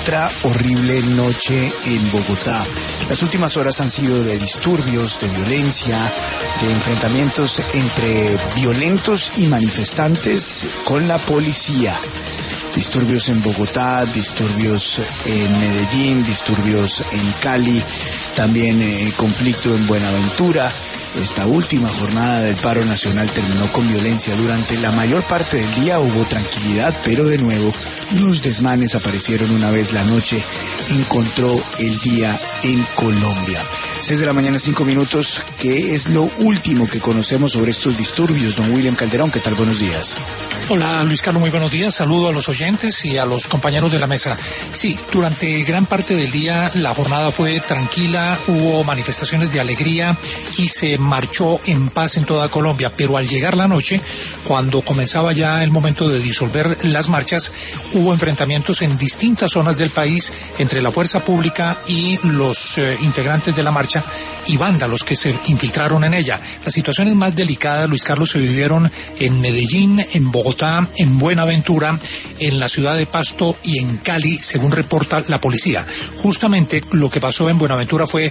Otra horrible noche en Bogotá. Las últimas horas han sido de disturbios, de violencia, de enfrentamientos entre violentos y manifestantes con la policía. Disturbios en Bogotá, disturbios en Medellín, disturbios en Cali, también conflicto en Buenaventura. Esta última jornada del paro nacional terminó con violencia. Durante la mayor parte del día hubo tranquilidad, pero de nuevo los desmanes aparecieron una vez la noche encontró el día en Colombia. 6 de la mañana, 5 minutos. ¿Qué es lo último que conocemos sobre estos disturbios? Don William Calderón, ¿qué tal? Buenos días. Hola Luis Carlos, muy buenos días. Saludo a los oyentes y a los compañeros de la mesa. Sí, durante gran parte del día la jornada fue tranquila, hubo manifestaciones de alegría y se marchó en paz en toda Colombia, pero al llegar la noche, cuando comenzaba ya el momento de disolver las marchas, hubo enfrentamientos en distintas zonas del país entre la fuerza pública y los integrantes de la marcha y vándalos que se infiltraron en ella. Las situaciones más delicadas, Luis Carlos, se vivieron en Medellín, en Bogotá, en Buenaventura, en la ciudad de Pasto y en Cali, según reporta la policía. Justamente lo que pasó en Buenaventura fue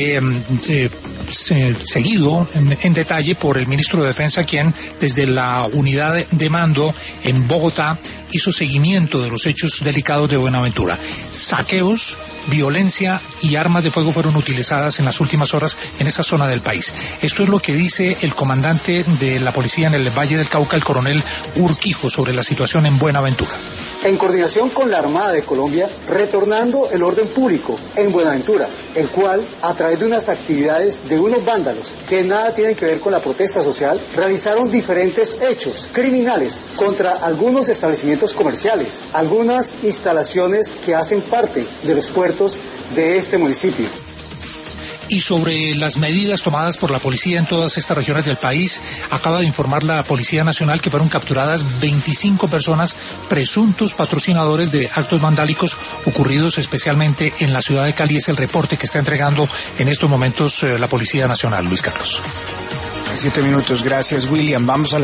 seguido en detalle por el ministro de Defensa, quien desde la unidad de mando en Bogotá hizo seguimiento de los hechos delicados de Buenaventura. Saqueos, violencia y armas de fuego fueron utilizadas en las últimas horas en esa zona del país. Esto es lo que dice el comandante de la policía en el Valle del Cauca, el coronel Urquijo, sobre la situación en Buenaventura. En coordinación con la Armada de Colombia, retornando el orden público en Buenaventura, el cual, a través de unas actividades de unos vándalos que nada tienen que ver con la protesta social, realizaron diferentes hechos criminales contra algunos establecimientos comerciales, algunas instalaciones que hacen parte de los puertos de este municipio. Y sobre las medidas tomadas por la policía en todas estas regiones del país, acaba de informar la Policía Nacional que fueron capturadas 25 personas presuntos patrocinadores de actos vandálicos ocurridos especialmente en la ciudad de Cali. Es el reporte que está entregando en estos momentos la Policía Nacional, Luis Carlos. 7 minutos, gracias William. Vamos a la